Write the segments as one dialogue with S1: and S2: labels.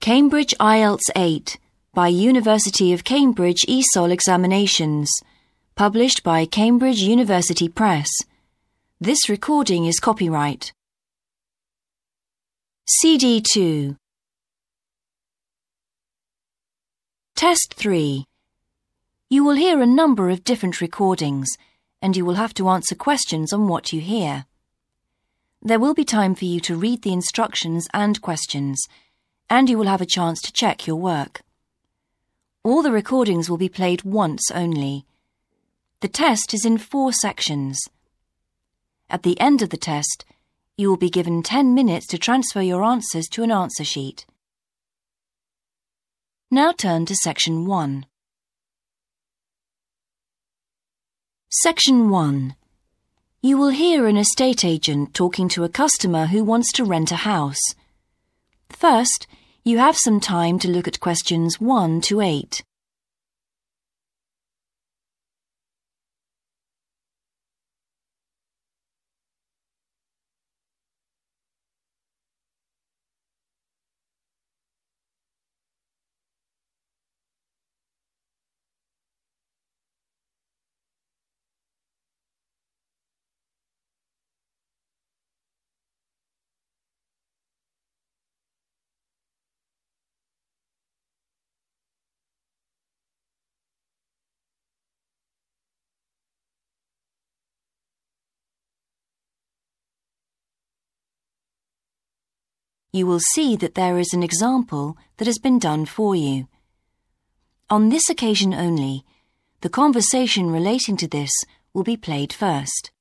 S1: Cambridge IELTS 8 by University of Cambridge ESOL Examinations, published by Cambridge University Press. This recording is copyright. CD 2. Test 3. You will hear a number of different recordings, and you will have to answer questions on what you hear. There will be time for you to read the instructions and questions, and you will have a chance to check your work. All the recordings will be played once only. The test is in 4 sections. At the end of the test, you will be given 10 minutes to transfer your answers to an answer sheet. Now turn to Section 1. Section 1. You will hear an estate agent talking to a customer who wants to rent a house. First, you have some time to look at questions 1 to 8. You will see that there is an example that has been done for you. On this occasion only, the conversation relating to this will be played first.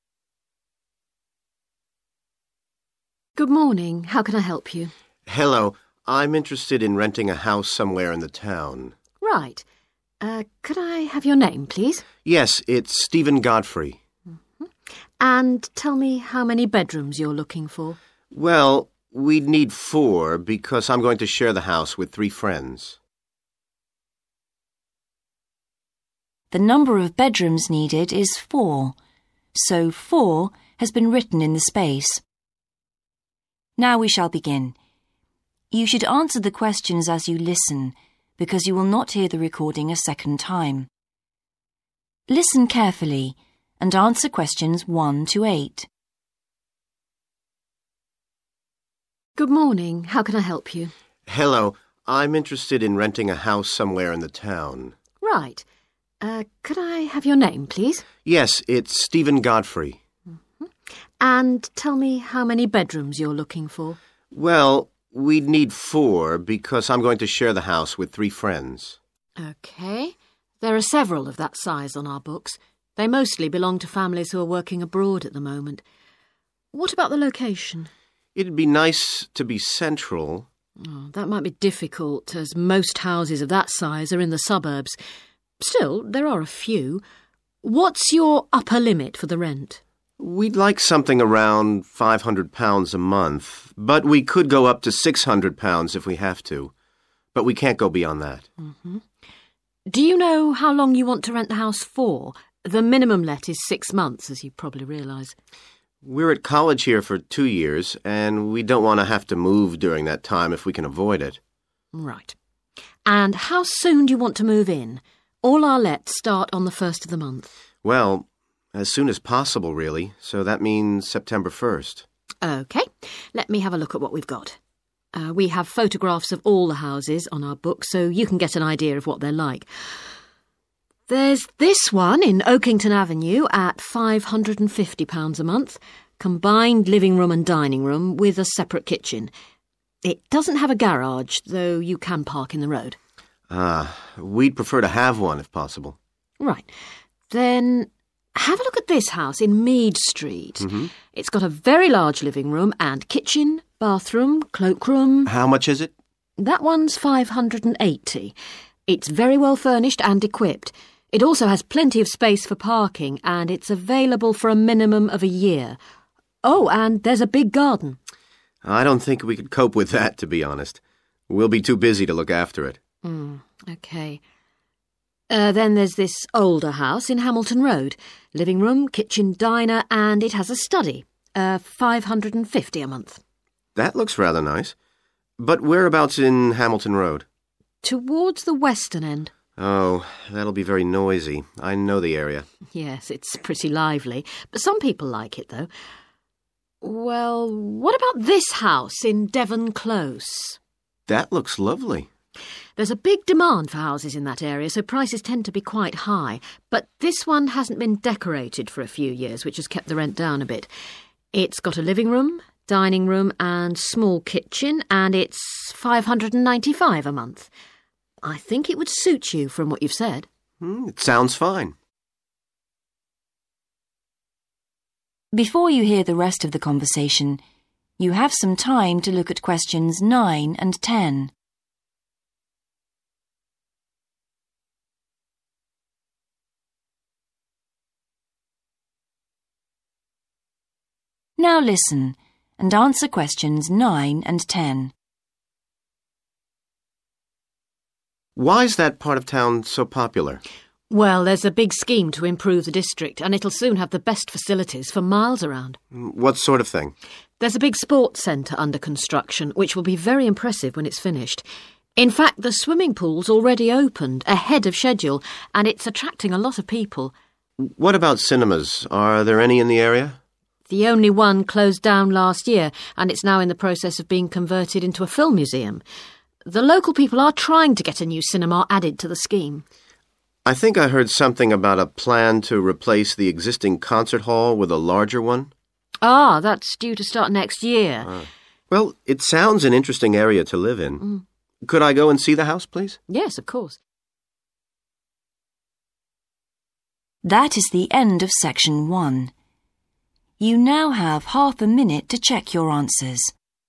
S2: Good morning. How can I help you?
S3: Hello. I'm interested in renting a house somewhere in the town.
S2: Right. Could I have your name, please?
S3: Yes, it's Stephen Godfrey.
S2: And tell me how many bedrooms you're looking for.
S3: Well, we'd need 4 because I'm going to share the house with 3 friends.
S1: The number of bedrooms needed is 4, so 4 has been written in the space. Now we shall begin. You should answer the questions as you listen, because you will not hear the recording a second time. Listen carefully and answer questions 1 to 8.
S2: Good morning. How can I help you?
S3: Hello. I'm interested in renting a house somewhere in the town.
S2: Right. Could I have your name, please?
S3: Yes, it's Stephen Godfrey.
S2: And tell me how many bedrooms you're looking for.
S3: Well, we'd need 4 because I'm going to share the house with 3 friends.
S2: OK. There are several of that size on our books. They mostly belong to families who are working abroad at the moment. What about the location?
S3: It'd be nice to be central.
S2: Oh, that might be difficult, as most houses of that size are in the suburbs. Still, there are a few. What's your upper limit for the rent?
S3: We'd like something around £500 a month, but we could go up to £600 if we have to. But we can't go beyond that.
S2: Do you know how long you want to rent the house for? The minimum let is 6 months, as you probably realise.
S3: We're at college here for 2 years, and we don't want to have to move during that time if we can avoid it.
S2: Right. And how soon do you want to move in? All our lets start on the 1st of the month.
S3: Well, as soon as possible, really, so that means September 1st.
S2: OK. Let me have a look at what we've got. We have photographs of all the houses on our book, so you can get an idea of what they're like. There's this one in Oakington Avenue at £550 a month, combined living room and dining room with a separate kitchen. It doesn't have a garage, though you can park in the road.
S3: We'd prefer to have one if possible.
S2: Right. Then have a look at this house in Mead Street. It's got a very large living room and kitchen, bathroom, cloakroom.
S3: How much is it?
S2: That one's £580. It's very well furnished and equipped. It also has plenty of space for parking, and it's available for a minimum of a year. Oh, and there's a big garden.
S3: I don't think we could cope with that, to be honest. We'll be too busy to look after it.
S2: OK. Then there's this older house in Hamilton Road. Living room, kitchen, diner, and it has a study. £550 a month.
S3: That looks rather nice. But whereabouts in Hamilton Road?
S2: Towards the western end.
S3: Oh, that'll be very noisy. I know the area.
S2: Yes, it's pretty lively, but some people like it, though. Well, what about this house in Devon Close?
S3: That looks lovely.
S2: There's a big demand for houses in that area, so prices tend to be quite high. But this one hasn't been decorated for a few years, which has kept the rent down a bit. It's got a living room, dining room and small kitchen, and it's $595 a month. I think it would suit you from what you've said.
S3: It sounds fine.
S1: Before you hear the rest of the conversation, you have some time to look at questions 9 and 10. Now listen and answer questions 9 and 10.
S3: Why is that part of town so popular?
S2: Well, there's a big scheme to improve the district, and it'll soon have the best facilities for miles around.
S3: What sort of thing?
S2: There's a big sports centre under construction, which will be very impressive when it's finished. In fact, the swimming pool's already opened, ahead of schedule, and it's attracting a lot of people.
S3: What about cinemas? Are there any in the area?
S2: The only one closed down last year, and it's now in the process of being converted into a film museum. The local people are trying to get a new cinema added to the scheme.
S3: I think I heard something about a plan to replace the existing concert hall with a larger one.
S2: Ah, that's due to start next year.
S3: Well, it sounds an interesting area to live in. Could I go and see the house, please?
S2: Yes, of course.
S1: That is the end of section 1. You now have half a minute to check your answers.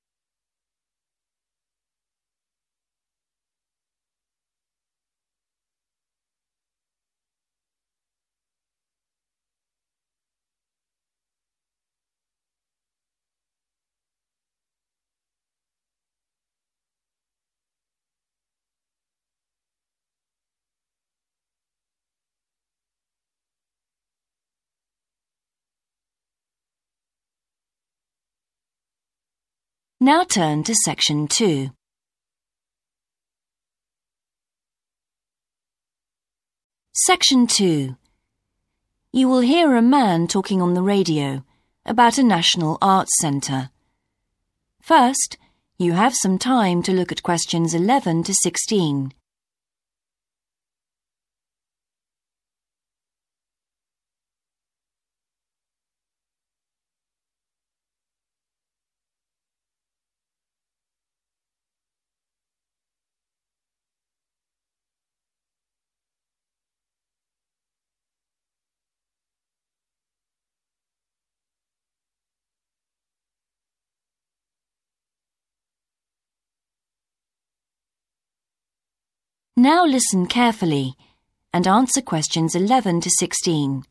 S1: Now turn to section 2. Section 2. You will hear a man talking on the radio about a national arts centre. First, you have some time to look at questions 11 to 16. Now listen carefully and answer questions 11 to 16.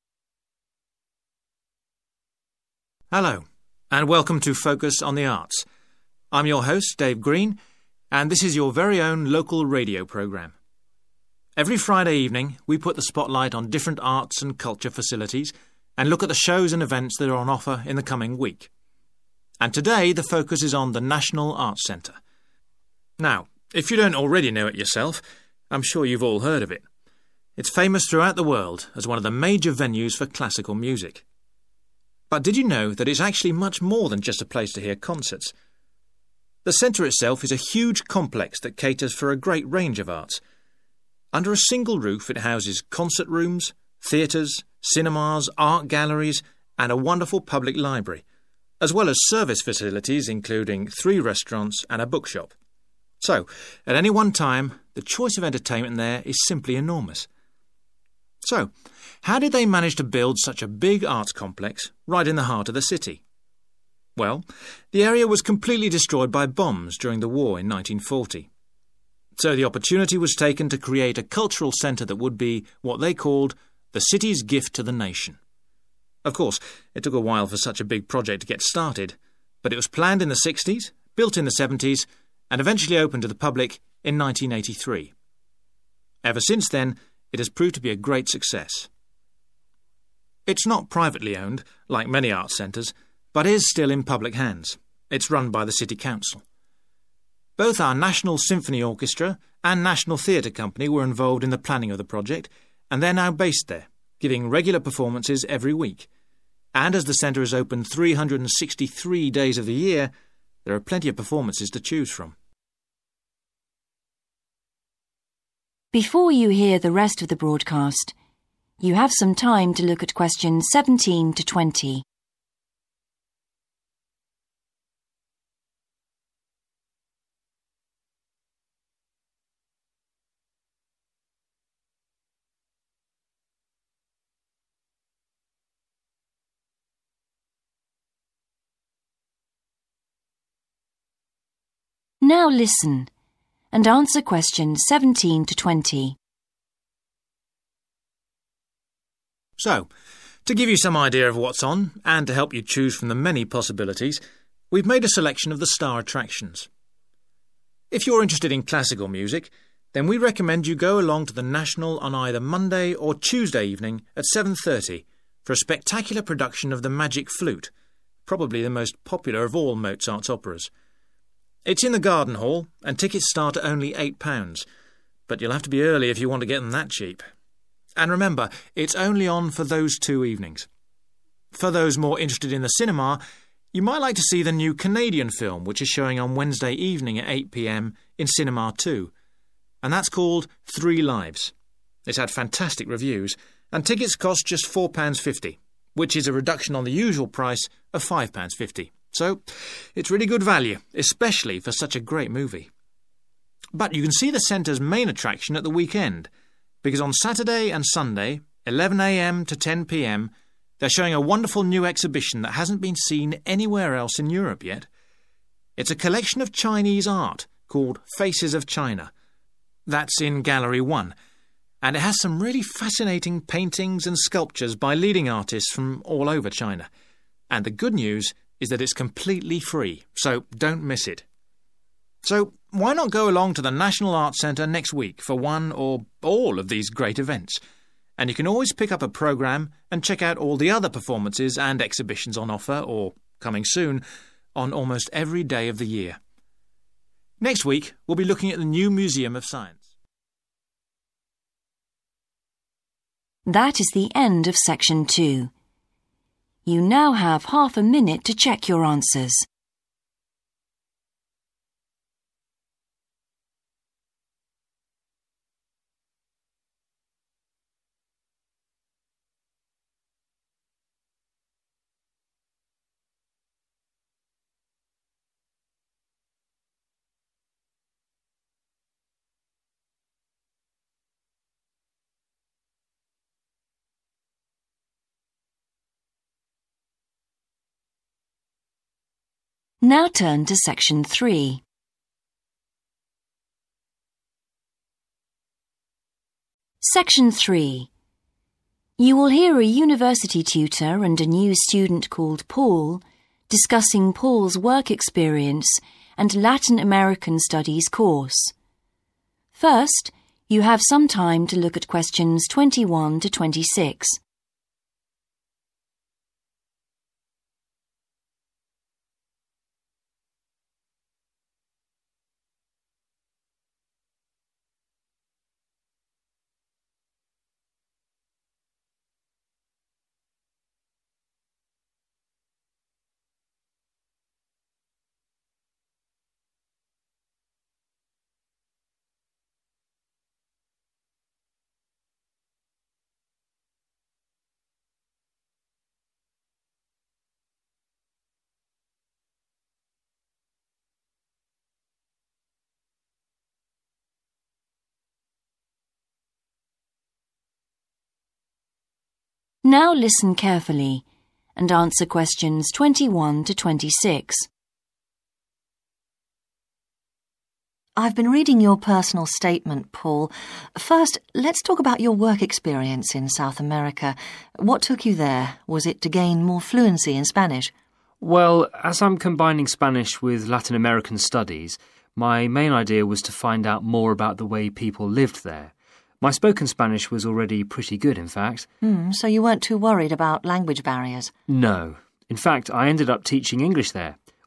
S4: Hello, and welcome to Focus on the Arts. I'm your host, Dave Green, and this is your very own local radio programme. Every Friday evening, we put the spotlight on different arts and culture facilities and look at the shows and events that are on offer in the coming week. And today, the focus is on the National Arts Centre. Now, if you don't already know it yourself, I'm sure you've all heard of it. It's famous throughout the world as one of the major venues for classical music. But did you know that it's actually much more than just a place to hear concerts? The centre itself is a huge complex that caters for a great range of arts. Under a single roof it houses concert rooms, theatres, cinemas, art galleries and a wonderful public library, as well as service facilities including 3 restaurants and a bookshop. So, at any one time, the choice of entertainment there is simply enormous. So, how did they manage to build such a big arts complex right in the heart of the city? Well, the area was completely destroyed by bombs during the war in 1940. So the opportunity was taken to create a cultural centre that would be what they called the city's gift to the nation. Of course, it took a while for such a big project to get started, but it was planned in the 60s, built in the 70s, and eventually opened to the public in 1983. Ever since then, it has proved to be a great success. It's not privately owned, like many arts centres, but is still in public hands. It's run by the City Council. Both our National Symphony Orchestra and National Theatre Company were involved in the planning of the project, and they're now based there, giving regular performances every week. And as the centre is open 363 days of the year, there are plenty of performances to choose from.
S1: Before you hear the rest of the broadcast, you have some time to look at questions 17 to 20. Now listen and answer questions 17 to 20.
S4: So, to give you some idea of what's on, and to help you choose from the many possibilities, we've made a selection of the star attractions. If you're interested in classical music, then we recommend you go along to the National on either Monday or Tuesday evening at 7:30 for a spectacular production of The Magic Flute, probably the most popular of all Mozart's operas. It's in the Garden Hall, and tickets start at only £8, but you'll have to be early if you want to get them that cheap. And remember, it's only on for those 2 evenings. For those more interested in the cinema, you might like to see the new Canadian film, which is showing on Wednesday evening at 8 p.m. in Cinema 2, and that's called 3 Lives. It's had fantastic reviews, and tickets cost just £4.50, which is a reduction on the usual price of £5.50. So, it's really good value, especially for such a great movie. But you can see the centre's main attraction at the weekend, because on Saturday and Sunday, 11 a.m. to 10 p.m, they're showing a wonderful new exhibition that hasn't been seen anywhere else in Europe yet. It's a collection of Chinese art called Faces of China. That's in Gallery 1, and it has some really fascinating paintings and sculptures by leading artists from all over China. And the good news is that it's completely free, so don't miss it. So why not go along to the National Arts Centre next week for one or all of these great events? And you can always pick up a programme and check out all the other performances and exhibitions on offer, or coming soon, on almost every day of the year. Next week, we'll be looking at the new Museum of Science.
S1: That is the end of Section 2. You now have half a minute to check your answers. Now turn to Section 3. Section 3. You will hear a university tutor and a new student called Paul discussing Paul's work experience and Latin American Studies course. First, you have some time to look at questions 21 to 26. Now listen carefully and answer questions 21 to 26.
S5: I've been reading your personal statement, Paul. First, let's talk about your work experience in South America. What took you there? Was it to gain more fluency in Spanish?
S6: Well, as I'm combining Spanish with Latin American studies, my main idea was to find out more about the way people lived there. My spoken Spanish was already pretty good, in fact.
S5: So you weren't too worried about language barriers?
S6: No. In fact, I ended up teaching English there,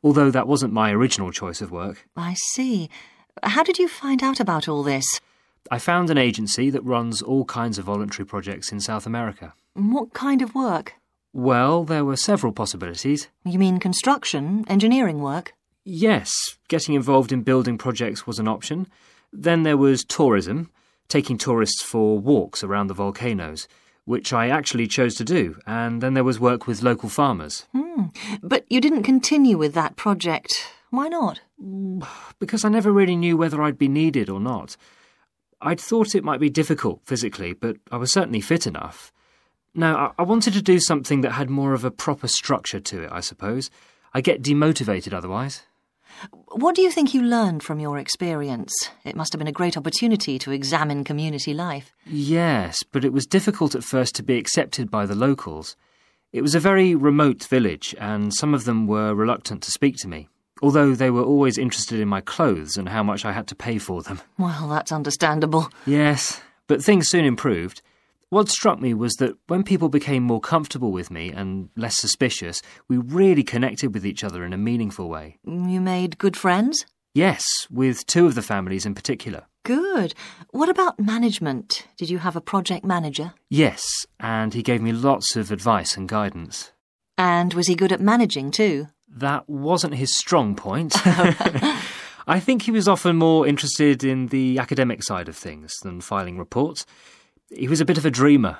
S6: although that wasn't my original choice of work.
S5: I see. How did you find out about all this?
S6: I found an agency that runs all kinds of voluntary projects in South America.
S5: What kind of work?
S6: Well, there were several possibilities.
S5: You mean construction, engineering work?
S6: Yes, getting involved in building projects was an option. Then there was tourism, taking tourists for walks around the volcanoes, which I actually chose to do, and then there was work with local farmers.
S5: But you didn't continue with that project. Why not?
S6: Because I never really knew whether I'd be needed or not. I'd thought it might be difficult physically, but I was certainly fit enough. Now, I wanted to do something that had more of a proper structure to it, I suppose. I get demotivated otherwise.
S5: What do you think you learned from your experience? It must have been a great opportunity to examine community life.
S6: Yes, but it was difficult at first to be accepted by the locals. It was a very remote village, and some of them were reluctant to speak to me, although they were always interested in my clothes and how much I had to pay for them.
S5: Well, that's understandable.
S6: Yes, but things soon improved. What struck me was that when people became more comfortable with me and less suspicious, we really connected with each other in a meaningful way.
S5: You made good friends?
S6: Yes, with two of the families in particular.
S5: Good. What about management? Did you have a project manager?
S6: Yes, and he gave me lots of advice and guidance.
S5: And was he good at managing too?
S6: That wasn't his strong point. I think he was often more interested in the academic side of things than filing reports. He was a bit of a dreamer.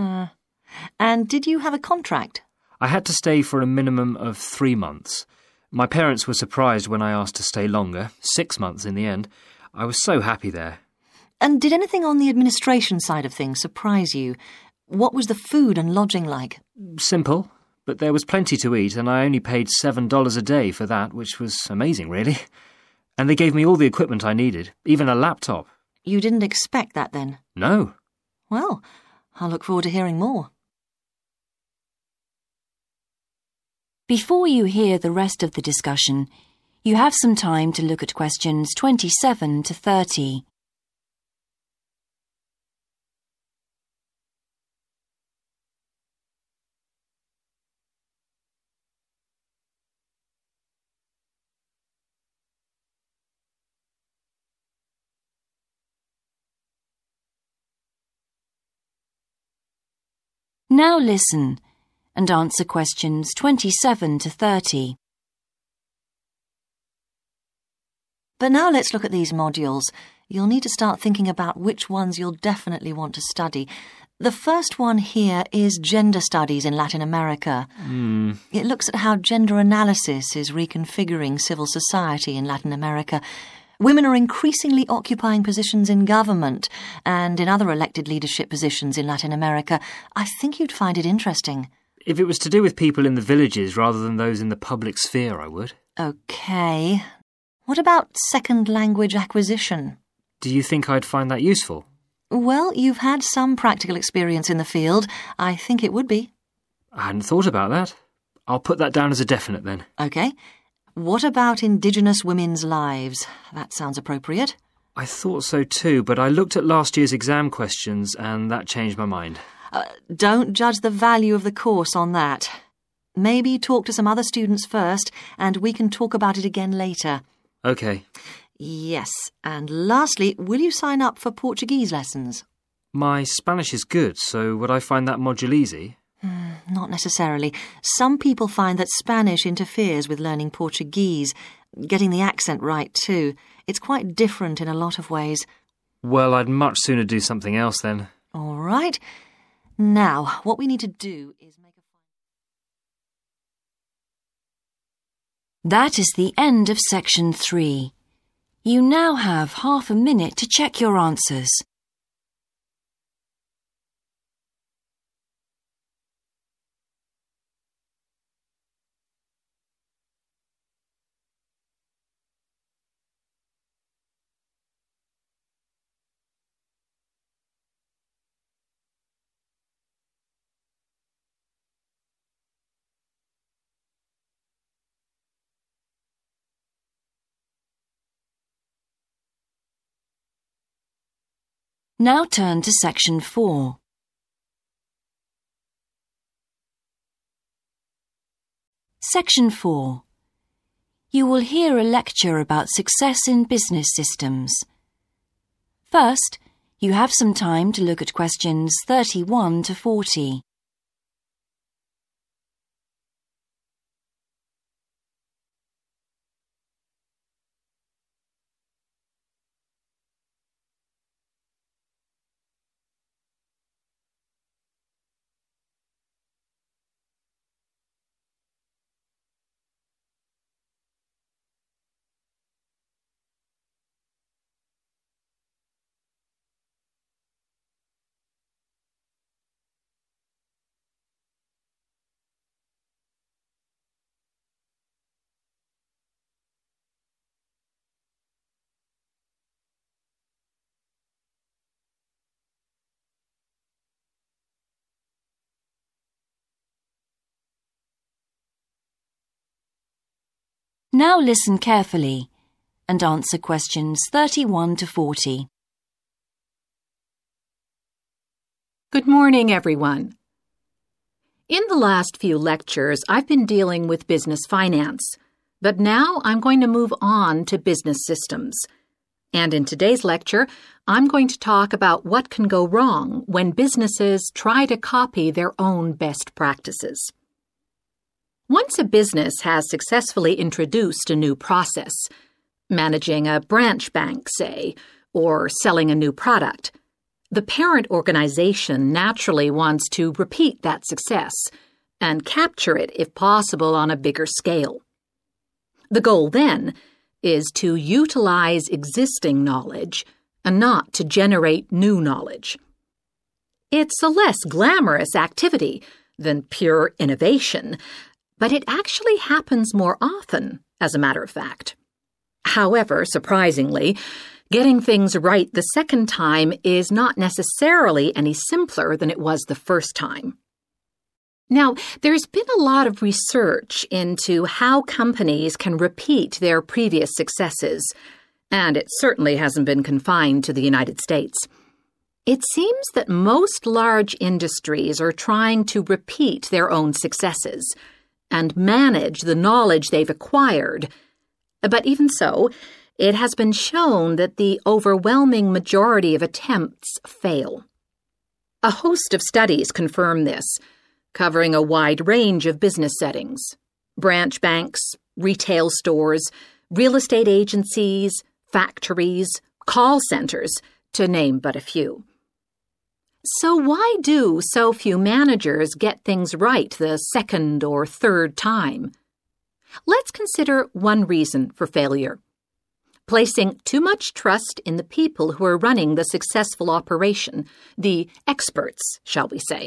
S5: And did you have a contract?
S6: I had to stay for a minimum of 3 months. My parents were surprised when I asked to stay longer, 6 months in the end. I was so happy there.
S5: And did anything on the administration side of things surprise you? What was the food and lodging like?
S6: Simple, but there was plenty to eat, and I only paid $7 a day for that, which was amazing, really. And they gave me all the equipment I needed, even a laptop.
S5: You didn't expect that then?
S6: No.
S5: Well, I'll look forward to hearing more.
S1: Before you hear the rest of the discussion, you have some time to look at questions 27 to 30. Now listen and answer questions 27 to 30.
S5: But now let's look at these modules. You'll need to start thinking about which ones you'll definitely want to study. The first one here is Gender Studies in Latin America. It looks at how gender analysis is reconfiguring civil society in Latin America. Women are increasingly occupying positions in government and in other elected leadership positions in Latin America. I think you'd find it interesting.
S6: If it was to do with people in the villages rather than those in the public sphere, I would.
S5: OK. What about second language acquisition?
S6: Do you think I'd find that useful?
S5: Well, you've had some practical experience in the field. I think it would be.
S6: I hadn't thought about that. I'll put that down as a definite then.
S5: OK. What about Indigenous women's lives? That sounds appropriate.
S6: I thought so too, but I looked at last year's exam questions and that changed my mind.
S5: Don't judge the value of the course on that. Maybe talk to some other students first, and we can talk about it again later.
S6: OK.
S5: Yes, and lastly, will you sign up for Portuguese lessons?
S6: My Spanish is good, so would I find that module easy?
S5: Not necessarily. Some people find that Spanish interferes with learning Portuguese, getting the accent right too. It's quite different in a lot of ways.
S6: Well, I'd much sooner do something else then.
S5: All right. Now, what we need to do is make a...
S1: That is the end of section 3. You now have half a minute to check your answers. Now turn to section 4. Section 4. You will hear a lecture about success in business systems. First, you have some time to look at questions 31 to 40. Now listen carefully and answer questions 31 to 40.
S7: Good morning, everyone. In the last few lectures, I've been dealing with business finance, but now I'm going to move on to business systems. And in today's lecture, I'm going to talk about what can go wrong when businesses try to copy their own best practices. Once a business has successfully introduced a new process, managing a branch bank, say, or selling a new product, the parent organization naturally wants to repeat that success and capture it, if possible, on a bigger scale. The goal, then, is to utilize existing knowledge and not to generate new knowledge. It's a less glamorous activity than pure innovation, but it actually happens more often, as a matter of fact. However, surprisingly, getting things right the second time is not necessarily any simpler than it was the first time. Now, there's been a lot of research into how companies can repeat their previous successes, and it certainly hasn't been confined to the United States. It seems that most large industries are trying to repeat their own successes and manage the knowledge they've acquired. But even so, it has been shown that the overwhelming majority of attempts fail. A host of studies confirm this, covering a wide range of business settings: branch banks, retail stores, real estate agencies, factories, call centers, to name but a few. So why do so few managers get things right the second or third time? Let's consider one reason for failure: placing too much trust in the people who are running the successful operation, the experts, shall we say.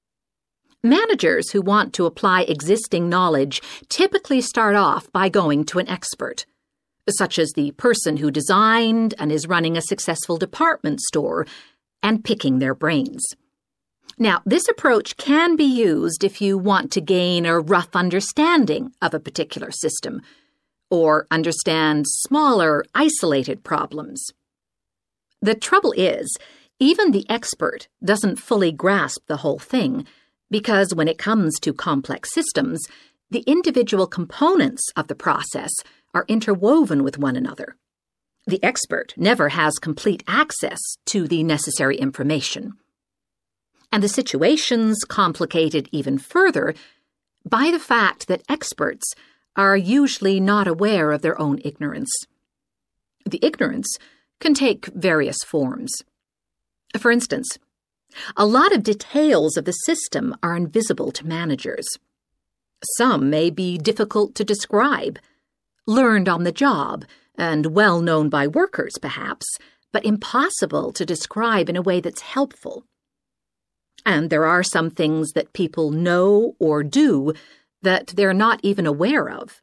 S7: Managers who want to apply existing knowledge typically start off by going to an expert, such as the person who designed and is running a successful department store, and picking their brains. Now, this approach can be used if you want to gain a rough understanding of a particular system, or understand smaller, isolated problems. The trouble is, even the expert doesn't fully grasp the whole thing, because when it comes to complex systems, the individual components of the process are interwoven with one another. The expert never has complete access to the necessary information. And the situation's complicated even further by the fact that experts are usually not aware of their own ignorance. The ignorance can take various forms. For instance, a lot of details of the system are invisible to managers. Some may be difficult to describe, learned on the job, and well known by workers, perhaps, but impossible to describe in a way that's helpful. And there are some things that people know or do that they're not even aware of.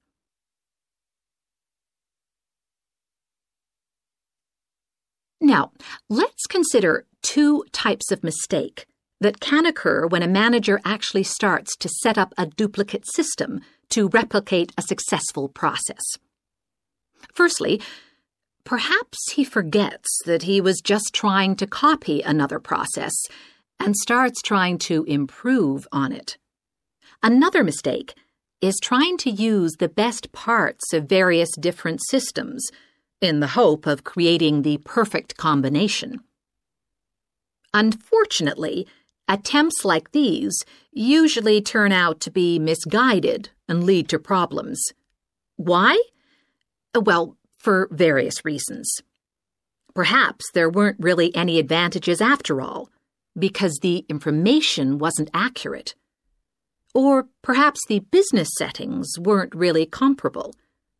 S7: Now, let's consider two types of mistake that can occur when a manager actually starts to set up a duplicate system to replicate a successful process. Firstly, perhaps he forgets that he was just trying to copy another process and starts trying to improve on it. Another mistake is trying to use the best parts of various different systems in the hope of creating the perfect combination. Unfortunately, attempts like these usually turn out to be misguided and lead to problems. Why? Well, for various reasons. Perhaps there weren't really any advantages after all, because the information wasn't accurate. Or perhaps the business settings weren't really comparable.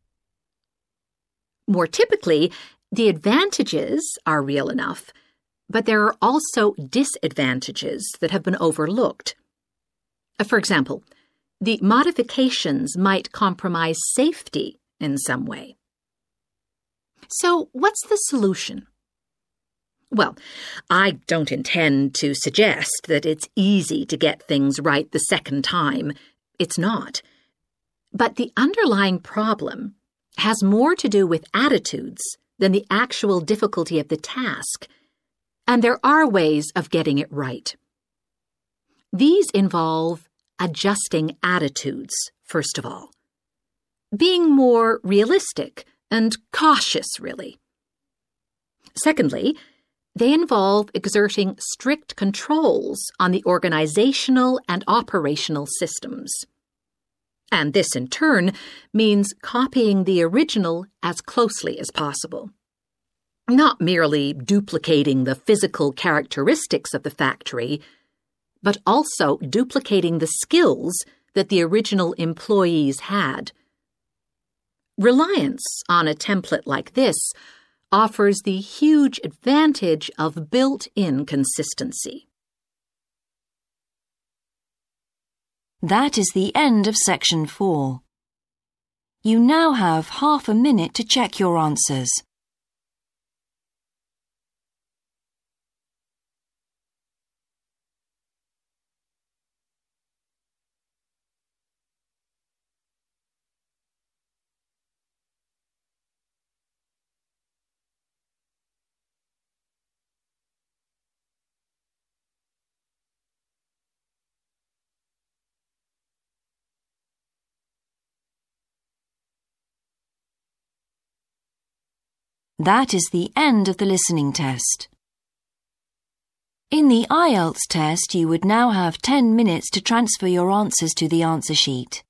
S7: More typically, the advantages are real enough, but there are also disadvantages that have been overlooked. For example, the modifications might compromise safety in some way. So, what's the solution? Well, I don't intend to suggest that it's easy to get things right the second time. It's not. But the underlying problem has more to do with attitudes than the actual difficulty of the task, and there are ways of getting it right. These involve adjusting attitudes, first of all. Being more realistic and cautious, really. Secondly, they involve exerting strict controls on the organizational and operational systems. And this, in turn, means copying the original as closely as possible. Not merely duplicating the physical characteristics of the factory, but also duplicating the skills that the original employees had. Reliance on a template like this offers the huge advantage of built-in consistency.
S1: That is the end of section 4. You now have half a minute to check your answers. That is the end of the listening test. In the IELTS test, you would now have 10 minutes to transfer your answers to the answer sheet.